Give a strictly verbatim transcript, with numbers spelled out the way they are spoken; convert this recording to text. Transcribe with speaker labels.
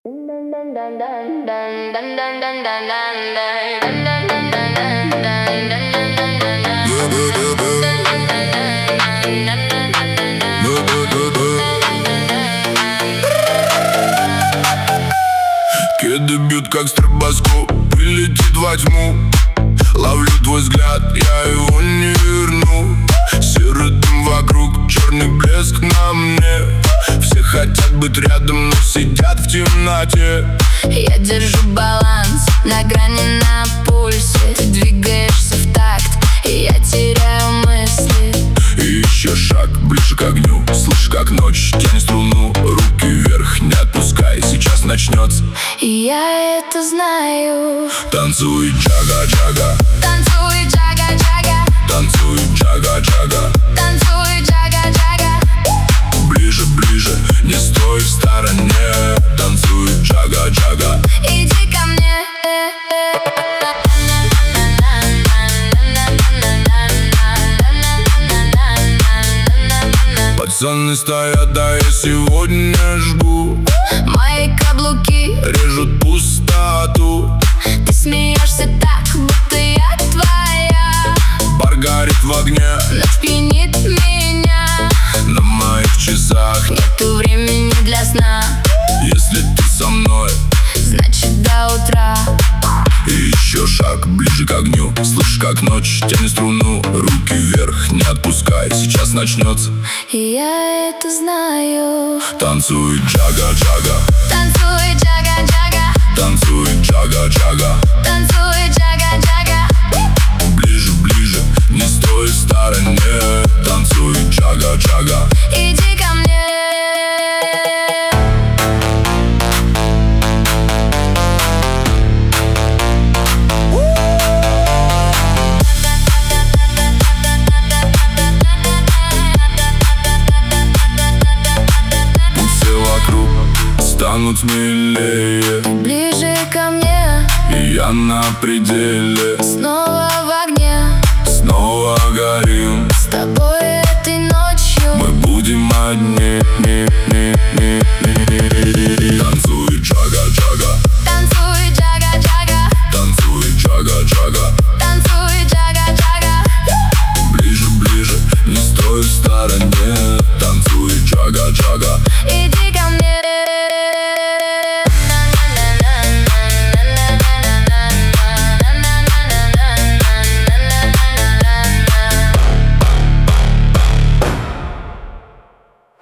Speaker 1: Кеды бьют как стробоскоп, прилетит во тьму. Ловлю твой взгляд, я его не верну. Серый дым вокруг, черный блеск на мне. Все хотят быть рядом, но сидят в темноте.
Speaker 2: Я держу баланс на грани, на пульсе. Ты двигаешься в такт, и я теряю мысли.
Speaker 1: И еще шаг ближе к огню. Слышь, как ночь тянет струну. Руки вверх, не отпускай, сейчас начнется.
Speaker 2: И я это знаю.
Speaker 1: Танцуй джага-джага,
Speaker 2: Танцуй джага-джага,
Speaker 1: танцуй джага-джага.
Speaker 2: танцуй джага-джага.
Speaker 1: Ближе, ближе, не стой в стороне. Танцуй джага-джага.
Speaker 2: Иди ко мне.
Speaker 1: Пацаны стоят, да я сегодня жгу.
Speaker 2: Мои каблуки
Speaker 1: Режут пустоту.
Speaker 2: Ты смеешься так, будто я твоя.
Speaker 1: Бар горит в огне,
Speaker 2: Ночь пьянит меня.
Speaker 1: на моих часах.
Speaker 2: Нету времени для сна.
Speaker 1: Если ты со мной,
Speaker 2: Значит до утра.
Speaker 1: и еще шаг ближе к огню. Слышь, как ночь тянет струну. Руки вверх, не отпускай, сейчас начнется.
Speaker 2: И я это знаю.
Speaker 1: Танцуй джага-джага,
Speaker 2: Танцуй джага-джага,
Speaker 1: танцуй джага-джага.
Speaker 2: танцуй джага-джага.
Speaker 1: Ближе, ближе, не стой в стороне. Танцуй джага-джага.
Speaker 2: Иди ко мне.
Speaker 1: Станут смелее,
Speaker 2: Ближе ко мне.
Speaker 1: и я на пределе.
Speaker 2: Снова в огне.
Speaker 1: Снова горим,
Speaker 2: С тобой этой ночью.
Speaker 1: мы будем одни. Танцуй джага-джага,
Speaker 2: Танцуй джага-джага,
Speaker 1: танцуй джага-джага.
Speaker 2: танцуй джага-джага.
Speaker 1: Ближе, ближе, не стой в стороне. Танцуй джага-джага.